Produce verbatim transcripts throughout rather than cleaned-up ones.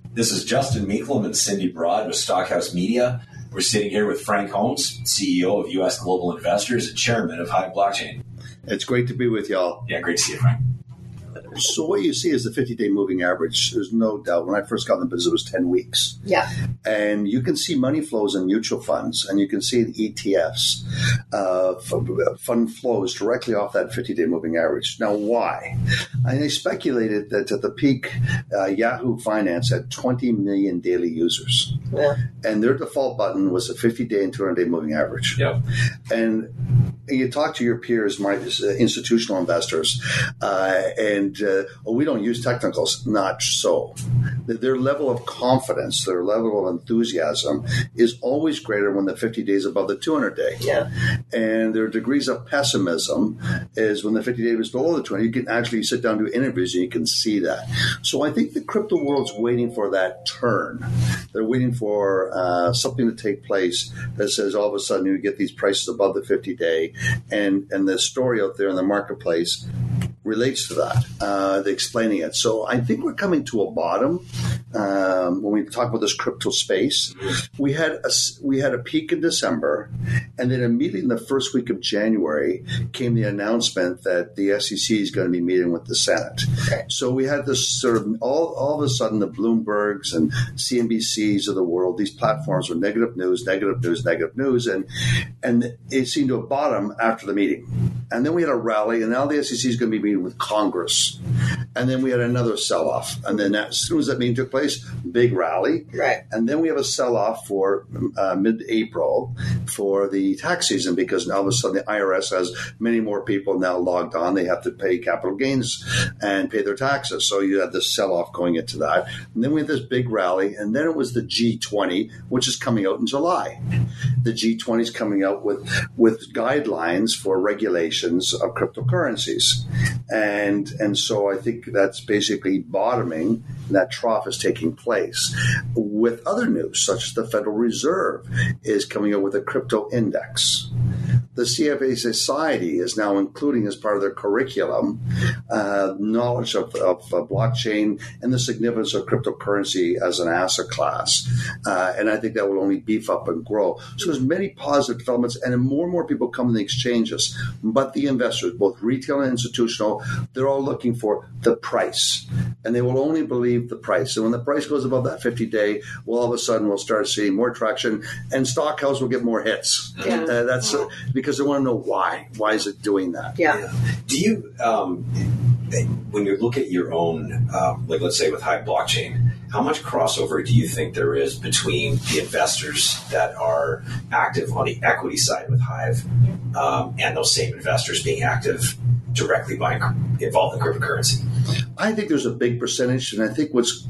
This is Justin Meeklum and Cindy Broad with Stockhouse Media. We're sitting here with Frank Holmes, C E O of U S Global Investors and Chairman of Hive Blockchain. It's great to be with y'all. Yeah, great to see you, Frank. So what you see is the fifty-day moving average. There's no doubt. When I first got in the business, it was ten weeks. Yeah. And you can see money flows in mutual funds, and you can see in E T Fs, uh, fund flows directly off that fifty-day moving average. Now, why? And they speculated that at the peak, uh, Yahoo Finance had twenty million daily users. Yeah. And their default button was a fifty-day and two hundred-day moving average. Yep. And you talk to your peers, my uh, institutional investors, uh, and uh, oh, we don't use technicals. Not so. Their level of confidence, their level of enthusiasm is always greater when the fifty days above the two hundred day. Yeah. And their degrees of pessimism is when the fifty day is below the two hundred. You can actually sit down to interviews and you can see that. So I think the crypto world's waiting for that turn. They're waiting for uh, something to take place that says all of a sudden you get these prices above the fifty day, and and the story out there in the marketplace relates to that, uh, the explaining it. So I think we're coming to a bottom um, when we talk about this crypto space. We had a, we had a peak in December, and then immediately in the first week of January came the announcement that the S E C is going to be meeting with the Senate. Okay. So we had this sort of, all, all of a sudden, the Bloombergs and C N B Cs of the world, these platforms were negative news, negative news, negative news, and, and it seemed to have bottomed after the meeting. And then we had a rally, and now the S E C is going to be meeting with Congress. And then we had another sell-off. And then as soon as that meeting took place, big rally. Right. And then we have a sell-off for uh, mid-April for the tax season, because now all of a sudden the I R S has many more people now logged on. They have to pay capital gains and pay their taxes. So you had this sell-off going into that. And then we had this big rally. And then it was the G twenty, which is coming out in July. The G twenty is coming out with, with guidelines for regulations of cryptocurrencies. And and so I think that's basically bottoming. That trough is taking place. With other news, such as the Federal Reserve is coming out with a crypto index. The C F A Society is now including as part of their curriculum uh, knowledge of, of uh, blockchain and the significance of cryptocurrency as an asset class. Uh, and I think that will only beef up and grow. So there's many positive developments, and more and more people come in the exchanges. But the investors, both retail and institutional, they're all looking for the price. And they will only believe the price. And when the price goes above that fifty-day, well, all of a sudden we'll start seeing more traction, and Stockhouse will get more hits. Yeah. Uh, that's uh, because they want to know why. Why is it doing that? Yeah. Yeah. Do you, um, when you look at your own, um, like let's say with Hive Blockchain, how much crossover do you think there is between the investors that are active on the equity side with Hive um, and those same investors being active directly buying involved in cryptocurrency? I think there's a big percentage, and I think what's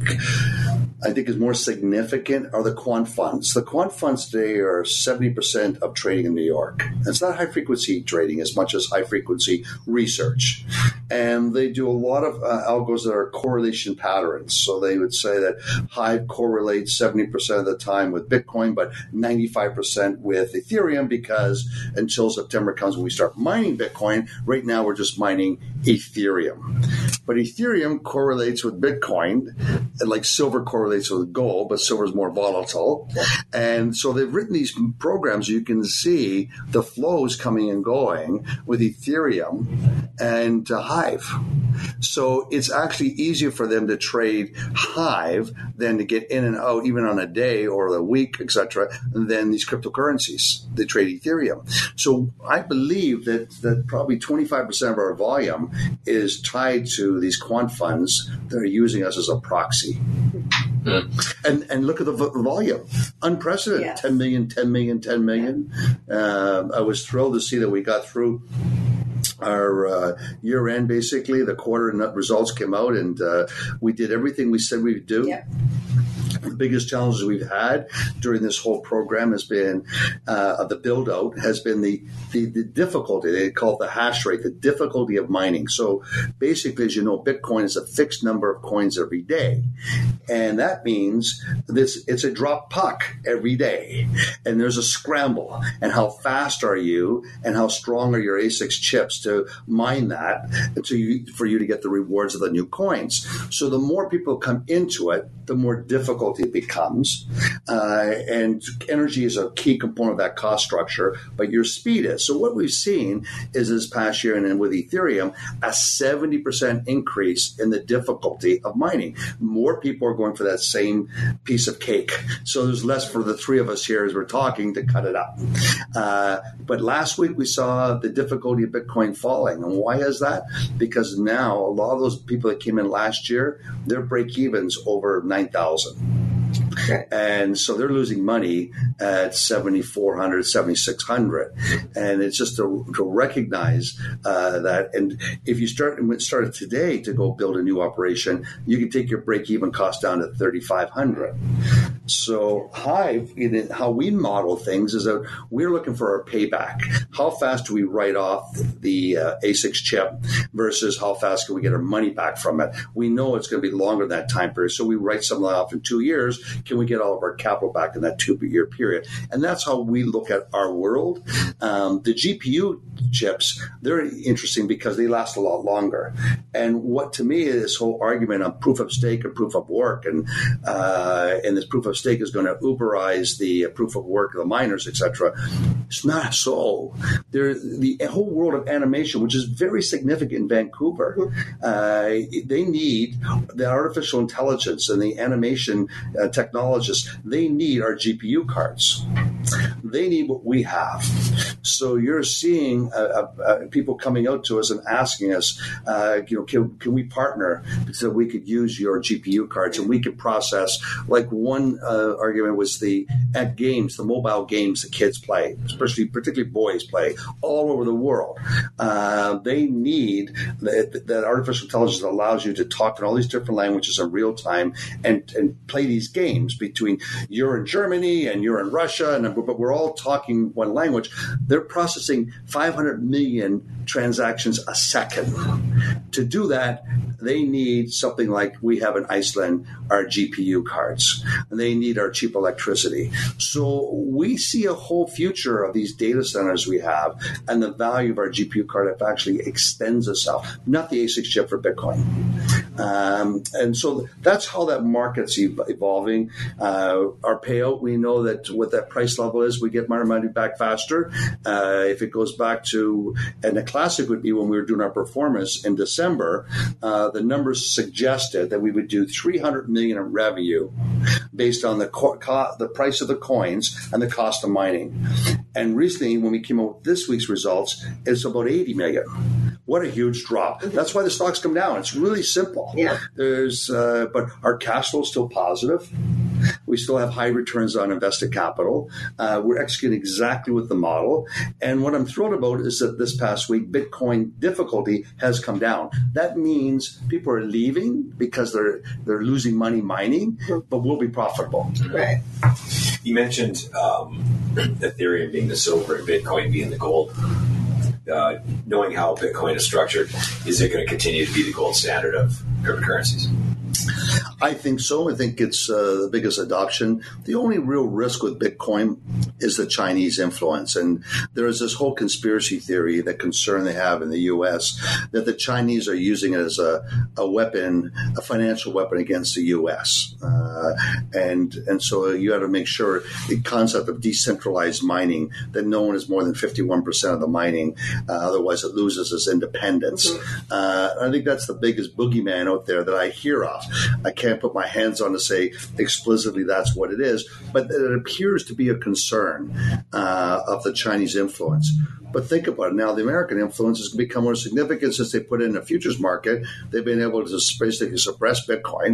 I think is more significant are the quant funds. The quant funds today are seventy percent of trading in New York. It's not high-frequency trading as much as high-frequency research. And they do a lot of uh, algos that are correlation patterns. So they would say that Hive correlates seventy percent of the time with Bitcoin, but ninety-five percent with Ethereum, because until September comes when we start mining Bitcoin, right now we're just mining Ethereum. But Ethereum correlates with Bitcoin, and like silver correlates with gold, but silver is more volatile. And so they've written these programs. You can see the flows coming and going with Ethereum and uh, Hive. So it's actually easier for them to trade Hive than to get in and out, even on a day or a week, et cetera, than these cryptocurrencies. They trade Ethereum. So I believe that, that probably twenty-five percent of our volume is tied to these quant funds that are using us as a proxy. Mm. And and look at the volume. Unprecedented. Yes. ten million, ten million, ten million. Uh, I was thrilled to see that we got through our uh, year end, basically. The quarter results came out, and uh, we did everything we said we would do. Yep. the biggest challenges we've had during this whole program has been uh, the build out has been the, the the difficulty. They call it the hash rate, the difficulty of mining. So basically, as you know, Bitcoin is a fixed number of coins every day, and that means this it's a drop puck every day, and there's a scramble. And how fast are you, and how strong are your A SIX chips to mine that to you, for you to get the rewards of the new coins? So the more people come into it, the more difficult it becomes. Uh, and energy is a key component of that cost structure, but your speed is. So what we've seen is this past year, and then with Ethereum, a seventy percent increase in the difficulty of mining. More people are going for that same piece of cake. So there's less for the three of us here as we're talking to cut it up. Uh, but last week we saw the difficulty of Bitcoin falling. And why is that? Because now a lot of those people that came in last year, their break-evens over nine thousand. Okay. And so they're losing money at seventy-four hundred, seventy-six hundred. And it's just to, to recognize uh, that. And if you start started today to go build a new operation, you can take your break-even cost down to thirty-five hundred. So Hive, in how we model things is that we're looking for our payback. How fast do we write off the uh, A SIX chip versus how fast can we get our money back from it? We know it's going to be longer than that time period. So we write something off in two years. Can we get all of our capital back in that two-year period? And that's how we look at our world. Um, the G P U chips, they're interesting because they last a lot longer. And what to me is this whole argument on proof of stake and proof of work, and uh, and this proof of stake is going to Uberize the proof of work of the miners, et cetera. It's not so. There, the whole world of animation, which is very significant in Vancouver, uh, they need the artificial intelligence and the animation uh, technologists. They need our G P U cards. They need what we have. So you're seeing uh, uh, people coming out to us and asking us, uh, you know, can, can we partner so we could use your G P U cards and we could process, like one uh, argument was the at games, the mobile games the kids play, especially particularly boys play all over the world. Uh, they need that, that artificial intelligence that allows you to talk in all these different languages in real time and, and play these games between you're in Germany and you're in Russia, and but we're all talking one language. They're processing five hundred million transactions a second. To do that, they need something like we have in Iceland, our G P U cards. They need our cheap electricity. So we see a whole future of these data centers we have, and the value of our G P U card actually extends itself, not the A SIX chip for Bitcoin. Um, and so that's how that market's evolving. Uh, our payout, we know that what that price level is, we get our money back faster. Uh, if it goes back to, and the classic would be when we were doing our performance in December, uh, the numbers suggested that we would do three hundred million in revenue based on the co- co- the price of the coins and the cost of mining. And recently, when we came out with this week's results, it's about eighty million. What a huge drop. That's why the stocks come down. It's really simple. Yeah. There's, uh, but our cash flow is still positive. We still have high returns on invested capital. Uh, we're executing exactly with the model. And what I'm thrilled about is that this past week, Bitcoin difficulty has come down. That means people are leaving because they're they're losing money mining, but we'll be profitable. Right. You mentioned um, Ethereum being the silver and Bitcoin being the gold. Uh, knowing how Bitcoin is structured, is it going to continue to be the gold standard of cryptocurrencies? I think so. I think it's uh, the biggest adoption. The only real risk with Bitcoin is the Chinese influence. And there is this whole conspiracy theory, the concern they have in the U S, that the Chinese are using it as a, a weapon, a financial weapon against the U S. Uh, and and so you have to make sure the concept of decentralized mining, that no one is more than fifty-one percent of the mining, uh, otherwise it loses its independence. Mm-hmm. Uh, I think that's the biggest boogeyman out there that I hear of. I can't put my hands on to say explicitly that's what it is, but it appears to be a concern uh, of the Chinese influence. But think about it now. The American influence has become more significant since they put in a futures market. They've been able to basically suppress Bitcoin.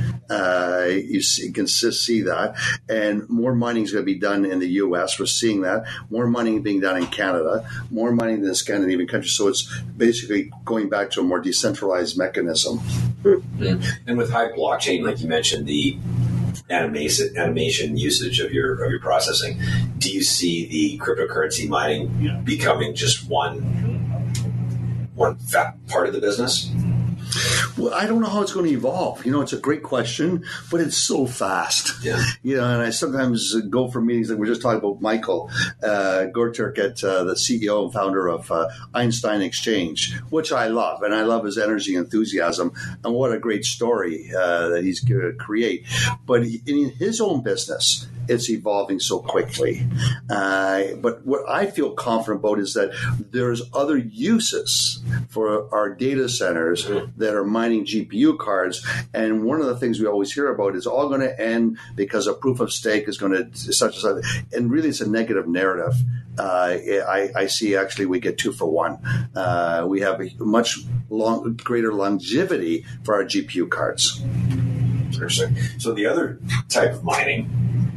Uh, you, see, you can see that. And more mining is going to be done in the U S. We're seeing that. More mining being done in Canada. More mining in the Scandinavian countries. So it's basically going back to a more decentralized mechanism. Mm-hmm. And with Hive blockchain, like you mentioned, the animation, animation usage of your of your processing. Do you see the cryptocurrency mining Yeah. becoming just one one fat part of the business? Well, I don't know how it's going to evolve. You know, it's a great question, but it's so fast. Yeah. You know, and I sometimes go for meetings like we're just talking about Michael uh, Gorturk, at uh, the C E O and founder of uh, Einstein Exchange, which I love, and I love his energy, enthusiasm, and what a great story uh, that he's going to create. But he, in his own business, it's evolving so quickly. Uh, but what I feel confident about is that there's other uses for our data centers that are mining G P U cards. And one of the things we always hear about is all going to end because a proof of stake is going to such and such. And really, it's a negative narrative. Uh, I, I see actually we get two for one. Uh, we have a much long, greater longevity for our G P U cards. Interesting. So the other type of mining,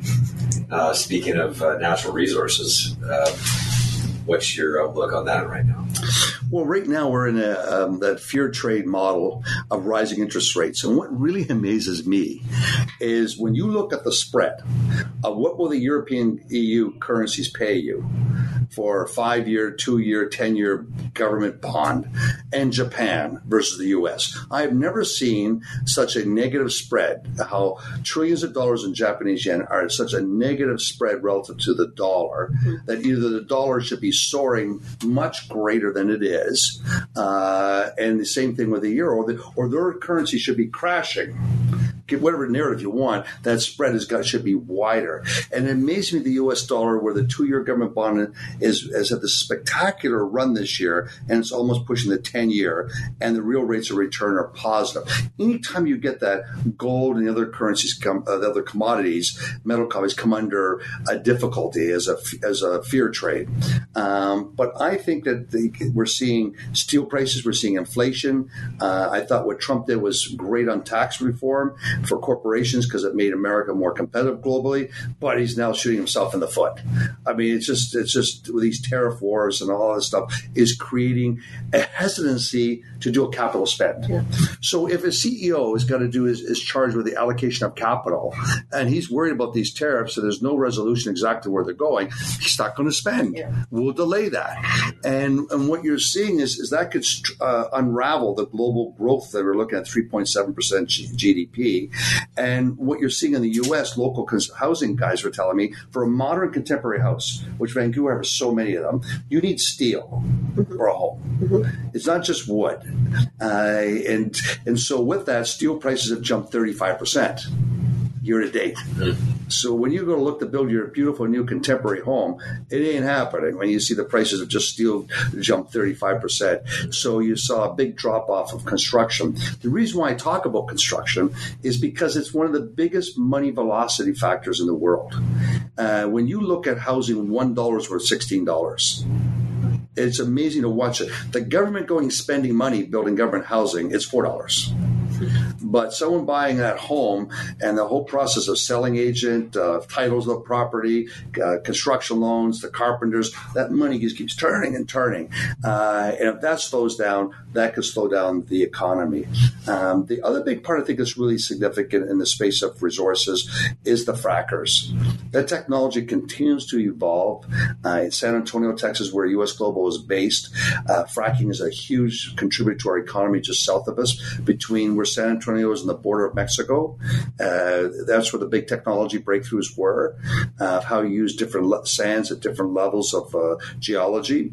uh, speaking of uh, natural resources, uh, what's your outlook on that right now? Well, right now we're in a, um, that fear trade model of rising interest rates. And what really amazes me is when you look at the spread of what will the European E U currencies pay you for a five-year, two-year, ten-year government bond, and Japan versus the U S. I've never seen such a negative spread, how trillions of dollars in Japanese yen are at such a negative spread relative to the dollar, that either the dollar should be soaring much greater than it is, uh, and the same thing with the euro, or, the, or their currency should be crashing. Get whatever narrative you want, that spread has got should be wider. And it amazes me the U S dollar, where the two-year government bond is, is had this spectacular run this year, and it's almost pushing the ten-year, and the real rates of return are positive. Anytime you get that, gold and the other currencies, come, uh, the other commodities, metal commodities, come under a difficulty as a as a fear trade. Um, but I think that the, we're seeing steel prices, we're seeing inflation. Uh, I thought what Trump did was great on tax reform for corporations because it made America more competitive globally, but he's now shooting himself in the foot. I mean, it's just it's just with these tariff wars and all this stuff is creating a hesitancy to do a capital spend. Yeah. So if a C E O has got to do is, is charged with the allocation of capital, and he's worried about these tariffs, and there's no resolution exactly where they're going, he's not going to spend. Yeah. We'll delay that. And and what you're seeing is, is that could uh, unravel the global growth that we're looking at, three point seven percent G D P. And what you're seeing in the U S, local housing guys were telling me, for a modern contemporary house, which Vancouver has so many of them, you need steel mm-hmm. for a home. Mm-hmm. It's not just wood. Uh, and and so with that, steel prices have jumped thirty-five percent year to date. Mm-hmm. So when you go to look to build your beautiful new contemporary home, it ain't happening when you see the prices of just steel jump thirty-five percent. So you saw a big drop off of construction. The reason why I talk about construction is because it's one of the biggest money velocity factors in the world. Uh, when you look at housing, one dollar is worth sixteen dollars. It's amazing to watch it. The government going spending money building government housing, it's four dollars. But someone buying that home and the whole process of selling agent, uh, titles of the property, uh, construction loans, the carpenters, that money just keeps turning and turning. Uh, and if that slows down, that could slow down the economy. Um, the other big part I think is really significant in the space of resources is the frackers. That technology continues to evolve. Uh, in San Antonio, Texas, where U S Global is based, uh, fracking is a huge contributor to our economy just south of us, between where San Antonio is and the border of Mexico. Uh, that's where the big technology breakthroughs were, uh, how you use different le- sands at different levels of uh, geology.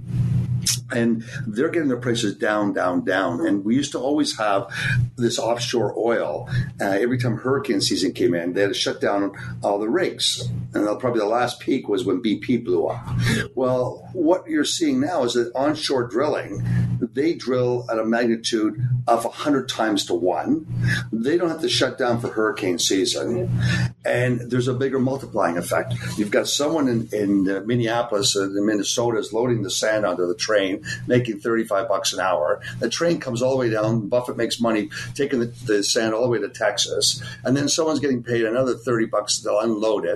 And they're getting their prices down, down, down. And we used to always have this offshore oil. Uh, every time hurricane season came in, they had to shut down all the rigs. And probably the last peak was when B P blew up. Well, what you're seeing now is that onshore drilling, they drill at a magnitude of one hundred times to one. They don't have to shut down for hurricane season. And there's a bigger multiplying effect. You've got someone in, in uh, Minneapolis and uh, Minnesota is loading the sand onto the train, making thirty-five bucks an hour. The train comes all the way down. Buffett makes money taking the, the sand all the way to Texas. And then someone's getting paid another thirty bucks to unload it.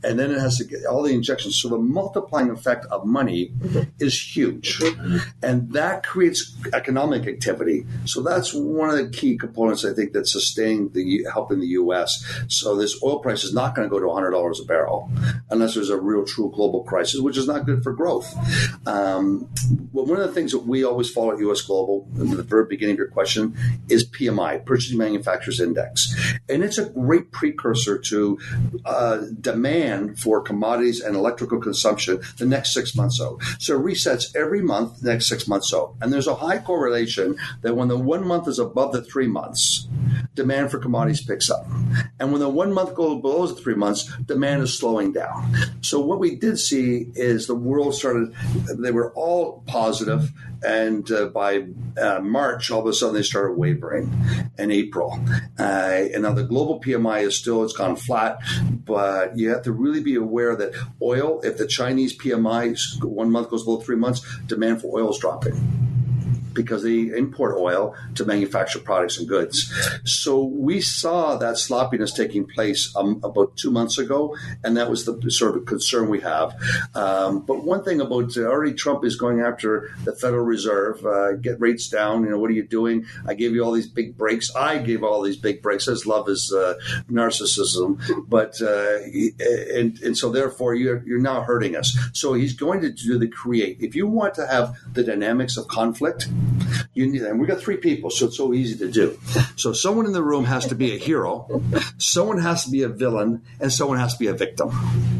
and then it has to get all the injections. So the multiplying effect of money mm-hmm. is huge, mm-hmm. and that creates economic activity. So that's one of the key components, I think, that's sustaining the helping the U S. So this oil price is not going to go to one hundred dollars a barrel unless there's a real, true global crisis, which is not good for growth. Um, well, one of the things that we always follow at U S Global, in the very beginning of your question, is P M I, Purchasing Manufacturers Index. And it's a great precursor to uh, demand for commodities and electrical consumption the next six months out. So it resets every month, the next six months out. And there's a high correlation that when the one month is above the three months, demand for commodities picks up. And when the one month goes below the three months, demand is slowing down. So what we did see is the world started, they were all positive, and uh, by uh, March, all of a sudden they started wavering in April. Uh, and now the global P M I is still, it's gone flat, but you have to really be aware that oil, if the Chinese P M I one month goes below three months, demand for oil is dropping, because they import oil to manufacture products and goods. So we saw that sloppiness taking place um, about two months ago, and that was the sort of concern we have. Um, but one thing about uh, already Trump is going after the Federal Reserve, uh, get rates down. You know, what are you doing? I gave you all these big breaks. I gave all these big breaks. His love is uh, narcissism, but uh, and and so therefore you're you're now hurting us. So he's going to do the create. If you want to have the dynamics of conflict, you need, and we got three people, so it's so easy to do. So someone in the room has to be a hero, someone has to be a villain, and someone has to be a victim.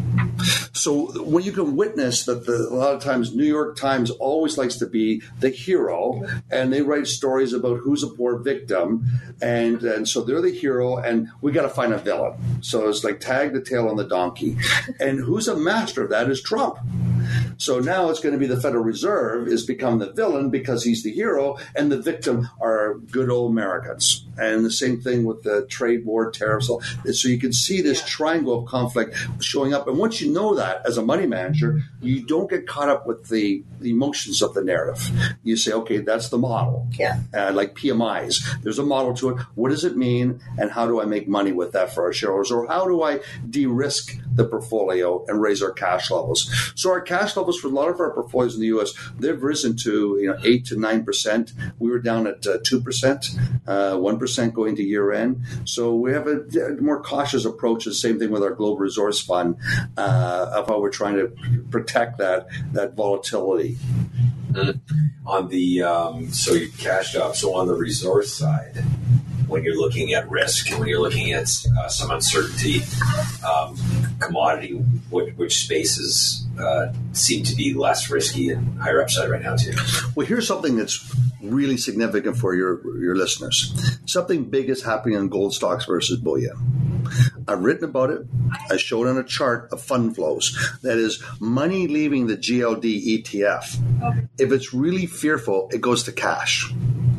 So when you can witness that the, a lot of times New York Times always likes to be the hero, and they write stories about who's a poor victim, and, and so they're the hero, and we got to find a villain. So it's like tag the tail on the donkey. And who's a master of that is Trump. So now it's going to be the Federal Reserve is become the villain because he's the hero, and the victim are good old Americans. And the same thing with the trade war, tariffs. So you can see this triangle of conflict showing up. And once you know that as a money manager, you don't get caught up with the, the emotions of the narrative. You say, okay, that's the model. Yeah. Uh, like P M Is. There's a model to it. What does it mean? And how do I make money with that for our shareholders? Or how do I de-risk the portfolio and raise our cash levels? So our cash levels for a lot of our portfolios in the U S, they've risen to you know eight to nine percent. We were down at uh, two percent, uh, one percent going to year end. So we have a, a more cautious approach. The same thing with our Global Resource Fund uh, of how we're trying to protect that that volatility. Mm-hmm. On the um, so you cashed up. So on the resource side, when you're looking at risk, when you're looking at uh, some uncertainty, um, commodity, which, which spaces uh, seem to be less risky and higher upside right now too? Well, here's something that's really significant for your your listeners. Something big is happening in gold stocks versus bullion. I've written about it. I showed on a chart of fund flows. That is money leaving the G L D E T F. Okay. If it's really fearful, it goes to cash.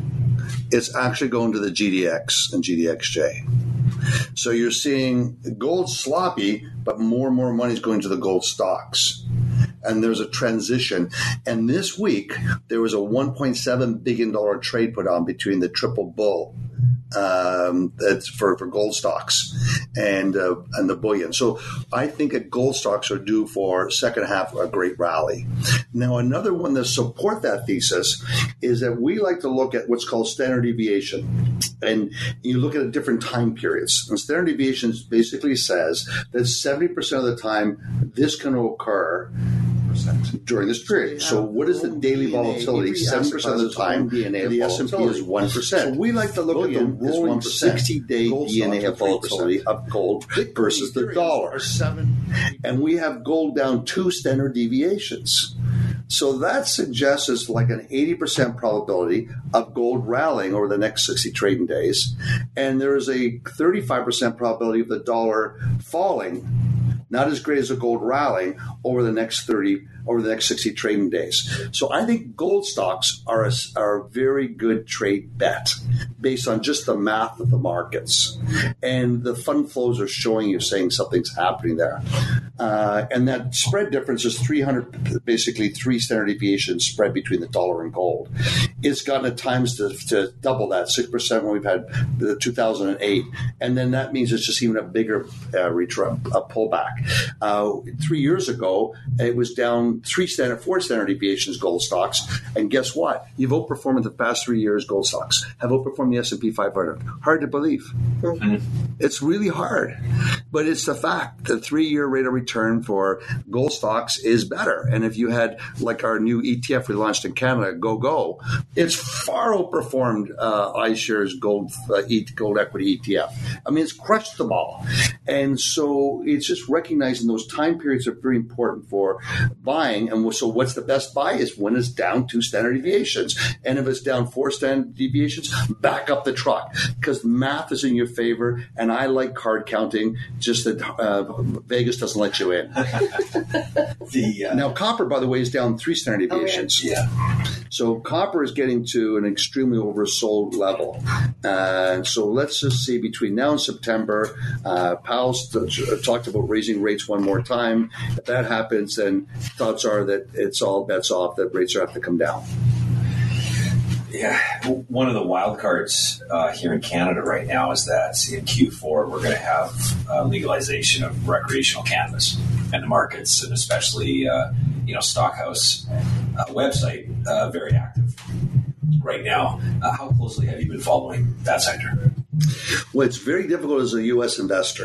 It's actually going to the G D X and G D X J. So you're seeing gold sloppy, but more and more money is going to the gold stocks. And there's a transition. And this week, there was a one point seven billion dollars trade put on between the triple bull um, that's for, for gold stocks and uh, and the bullion. So I think that gold stocks are due for second half a great rally. Now, another one that support that thesis is that we like to look at what's called standard deviation. And you look at different time periods. And standard deviation basically says that seventy percent of the time this can occur during this period. So what is the daily volatility? seven percent of the time, and the S and P is one percent. So we like to look at the rolling sixty-day D N A of volatility of gold versus the dollar. And we have gold down two standard deviations. So that suggests it's like an eighty percent probability of gold rallying over the next sixty trading days. And there is a thirty-five percent probability of the dollar falling, not as great as a gold rallying over the next thirty, over the next sixty trading days. So I think gold stocks are a, are a very good trade bet based on just the math of the markets. And the fund flows are showing you, saying something's happening there. Uh, and that spread difference is three hundred, basically three standard deviations spread between the dollar and gold. It's gotten at times to, to double that, six percent when we've had the two thousand eight. And then that means it's just even a bigger uh, retro, a pullback. Uh, three years ago, it was down three standard, four standard deviations gold stocks. And guess what? You've outperformed the past three years. Gold stocks have outperformed the S and P five hundred. Hard to believe. Mm-hmm. It's really hard, but it's the fact. The three-year rate of return for gold stocks is better. And if you had like our new E T F we launched in Canada, Go Go, it's far outperformed uh, iShares Gold uh, e- Gold Equity E T F. I mean, it's crushed them all. And so it's just recognizing those time periods are very important for buying. And so what's the best buy is when it's down two standard deviations. And if it's down four standard deviations, back up the truck because math is in your favor. And I like card counting, just that uh, Vegas doesn't let you in. the, uh, now, copper, by the way, is down three standard deviations. Oh, yeah. yeah. So copper is getting to an extremely oversold level. Uh, so let's just see between now and September, uh, Powell st- talked about raising rates one more time. If that happens, then thoughts are that it's all bets off, that rates are have to come down. Yeah, one of the wild cards uh, here in Canada right now is that in Q four we're going to have uh, legalization of recreational cannabis, and the markets, and especially uh, you know Stockhouse uh, website, uh, very active right now. Uh, how closely have you been following that sector? Well, it's very difficult as a U S investor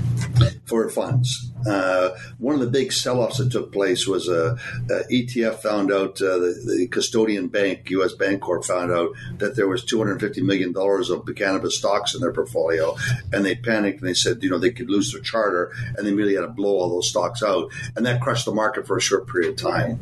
for funds. Uh, one of the big sell-offs that took place was a, a E T F found out, uh, the, the custodian bank, U S Bancorp, found out that there was two hundred fifty million dollars of cannabis stocks in their portfolio, and they panicked and they said, you know, they could lose their charter, and they really had to blow all those stocks out, and that crushed the market for a short period of time.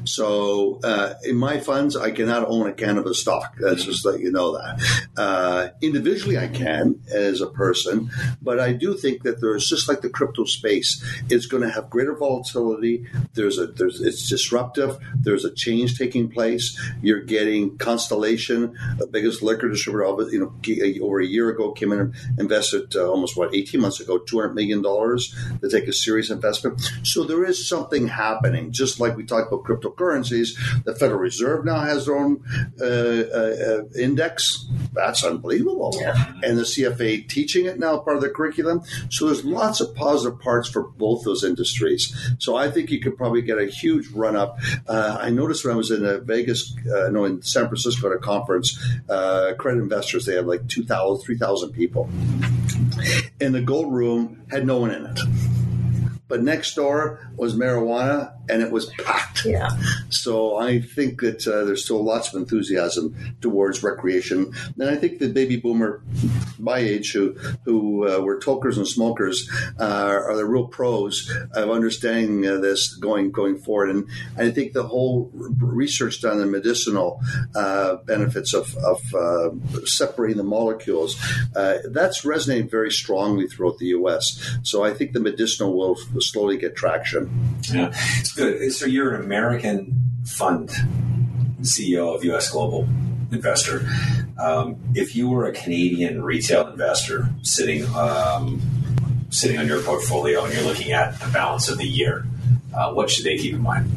So uh, in my funds, I cannot own a cannabis stock. That's just let you know that. Uh, individually, I can as a person, but I do think that there's just like the crypto space. It's going to have greater volatility. There's a there's it's disruptive. There's a change taking place. You're getting Constellation, the biggest liquor distributor, of you know, over a year ago came in and invested uh, almost what eighteen months ago, two hundred million dollars to take a serious investment. So there is something happening. Just like we talked about cryptocurrencies, the Federal Reserve now has their own uh, uh, index. That's unbelievable. Yeah. And the C F A teaching it now, part of the curriculum. So there's lots of positive parts for both those industries. So I think you could probably get a huge run up. Uh, I noticed when I was in uh, Vegas, uh, no, in San Francisco at a conference, uh, credit investors, they had like two thousand, three thousand people. And the gold room had no one in it. But next door was marijuana, and it was packed. Yeah. So I think that uh, there's still lots of enthusiasm towards recreation. And I think the baby boomer, my age, who who uh, were tokers and smokers, uh, are the real pros of understanding uh, this going going forward. And I think the whole research done in medicinal uh, benefits of, of uh, separating the molecules, uh, that's resonating very strongly throughout the U S. So I think the medicinal will slowly get traction. Yeah, it's good. So you're an American fund C E O of U S Global Investor. Um, if you were a Canadian retail investor sitting um, sitting on your portfolio and you're looking at the balance of the year, uh, what should they keep in mind?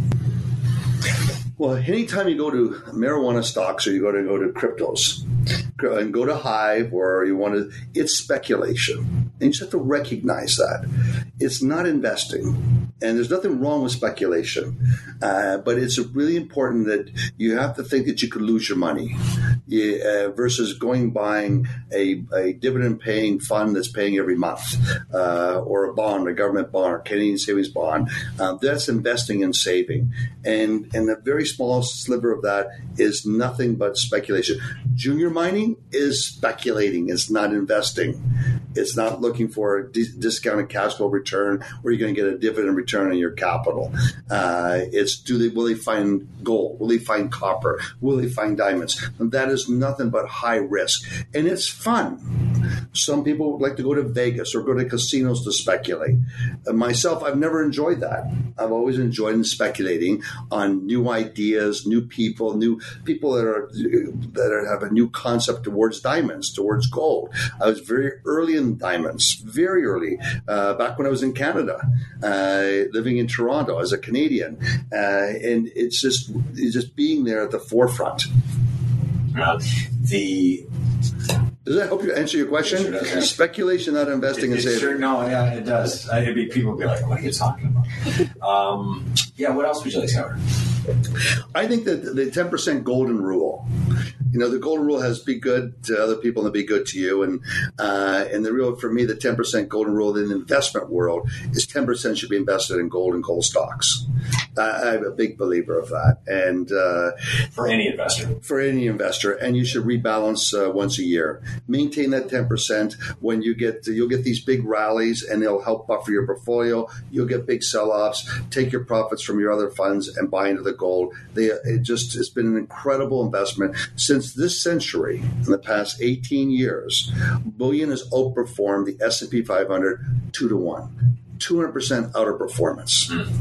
Well, anytime you go to marijuana stocks or you go to go to cryptos and go to Hive or you want to, it's speculation. And you just have to recognize that. It's not investing. And there's nothing wrong with speculation. Uh, but it's really important that you have to think that you could lose your money you, uh, versus going buying a, a dividend-paying fund that's paying every month uh, or a bond, a government bond, or Canadian savings bond. Uh, that's investing and saving. And, and a very small sliver of that is nothing but speculation. Junior mining is speculating. It's not investing. It's not looking for a dis- discounted cash flow return where you're going to get a dividend return on your capital. Uh, it's do they will they find gold? Will they find copper? Will they find diamonds? And that is nothing but high risk. And it's fun. Some people like to go to Vegas or go to casinos to speculate. Uh, myself, I've never enjoyed that. I've always enjoyed speculating on new ideas, new people, new people that are that are, have a new concept towards diamonds, towards gold. I was very early in diamonds, very early, uh, back when I was in Canada, uh, living in Toronto as a Canadian, uh, and it's just it's just being there at the forefront. Uh, the Does that help you answer your question? It sure does, yeah. Speculation, not investing, It, and it saving. sure, no, yeah, it does. It'd be, people would be like, what are you talking about? Um, yeah, what else would you like to cover? I think that the ten percent golden rule, you know, the golden rule has be good to other people and be good to you. And uh, and the real, for me, the ten percent golden rule in the investment world is ten percent should be invested in gold and gold stocks. Uh, I'm a big believer of that. And uh, For any investor. for any investor, and you should rebalance uh, once a year. Maintain that ten percent. When you get, you'll get these big rallies, and they'll help buffer your portfolio. You'll get big sell-offs. Take your profits from your other funds and buy into the gold. They, it just, it's been an incredible investment since this century. In the past eighteen years, bullion has outperformed the S and P five hundred two to one. two hundred percent outer performance. Mm.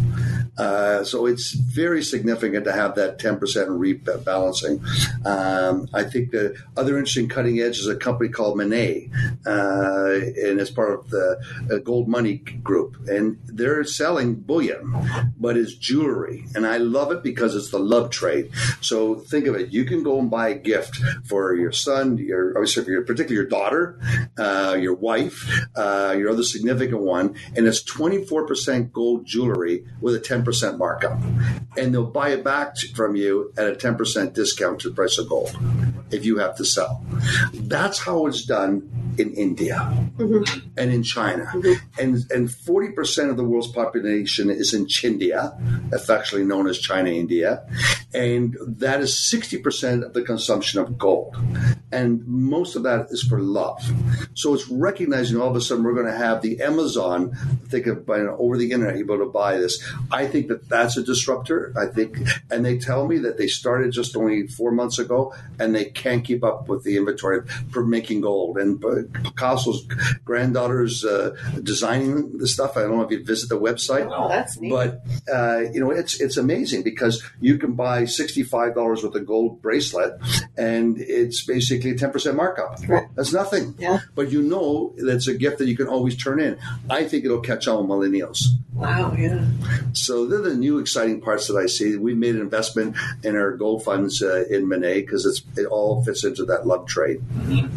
Uh, so it's very significant to have that ten percent rebalancing. Um, I think the other interesting cutting edge is a company called Monet, uh, and it's part of the uh, Gold Money Group. And they're selling bullion, but it's jewelry. And I love it because it's the love trade. So think of it. You can go and buy a gift for your son, your, obviously for your, particularly your daughter, uh, your wife, uh, your other significant one, and it's twenty-four percent gold jewelry with a ten percent markup. And they'll buy it back from you at a ten percent discount to the price of gold if you have to sell. That's how it's done in India mm-hmm. and in China. Mm-hmm. And and forty percent of the world's population is in Chindia, affectionately known as China, India. And that is sixty percent of the consumption of gold. And most of that is for love. So it's recognizing all of a sudden we're going to have the Amazon, think of by, over the internet, you're able to buy this. I think that that's a disruptor. I think, and they tell me that they started just only four months ago and they can't keep up with the inventory for making gold. And Picasso's granddaughter's uh, designing the stuff. I don't know if you visit the website. Oh, that's neat. But, uh, you know, it's it's amazing because you can buy sixty-five dollars worth of gold bracelet and it's basically a ten percent markup. Right. That's nothing. Yeah. But you know that's a gift that you can always turn in. I think it'll catch on with millennials. Wow, yeah. So they're the new exciting parts that I see. We made an investment in our gold funds uh, in Monet because it's it all fits into that love trade. Mm-hmm.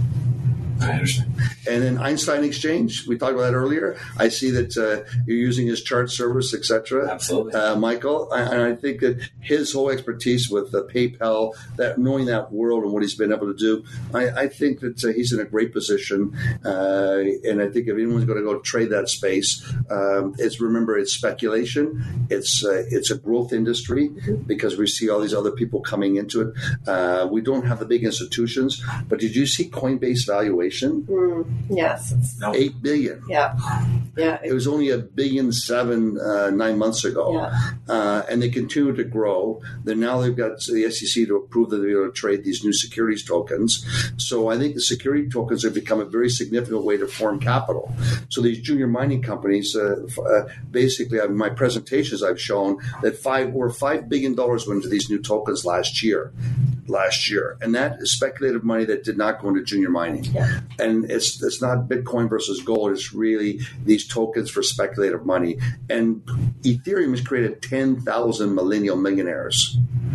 I understand. And then Einstein Exchange, we talked about that earlier. I see that uh, you're using his chart service, et cetera. Absolutely. Uh, Michael, I, and I think that his whole expertise with uh, PayPal, that knowing that world and what he's been able to do, I, I think that uh, he's in a great position. Uh, and I think if anyone's going to go trade that space, um, it's remember it's speculation. It's uh, it's a growth industry because we see all these other people coming into it. Uh, we don't have the big institutions, but did you see Coinbase valuation? Mm, yes. No. Eight billion. Yeah. Yeah. It was only a billion seven uh, nine months ago, Yeah. uh, and they continue to grow. Then now they've got the S E C to approve that they're going to trade these new securities tokens. So I think the security tokens have become a very significant way to form capital. So these junior mining companies, uh, uh, basically, in my presentations, I've shown that five or five billion dollars went into these new tokens last year. Last year, and that is speculative money that did not go into junior mining. Yeah. And it's it's not Bitcoin versus gold. It's really these tokens for speculative money. And Ethereum has created ten thousand millennial millionaires.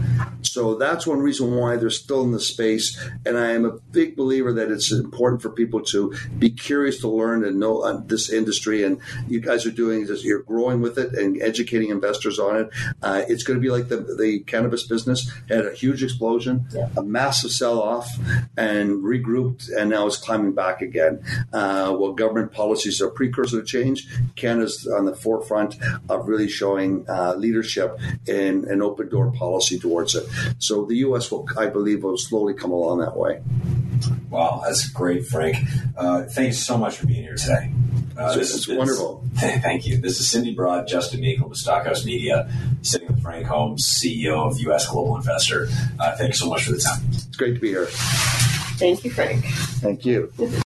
So that's one reason why they're still in the space. And I am a big believer that it's important for people to be curious to learn and know uh, this industry. And you guys are doing this, you're growing with it and educating investors on it. Uh, it's going to be like the, the cannabis business had a huge explosion, yeah. a massive sell-off, and regrouped, and now it's climbing back again. Uh, well, government policies are a precursor to change. Canada's on the forefront of really showing uh, leadership in an open door policy towards it. So the U S will, I believe, will slowly come along that way. Wow, that's great, Frank. Uh, thanks so much for being here today. Uh, it's this it's is, wonderful. This, thank you. This is Cindy Broad, Justin Meikle with Stockhouse Media, sitting with Frank Holmes, C E O of U S Global Investor. Uh, thank you so much for the time. It's great to be here. Thank you, Frank. Thank you.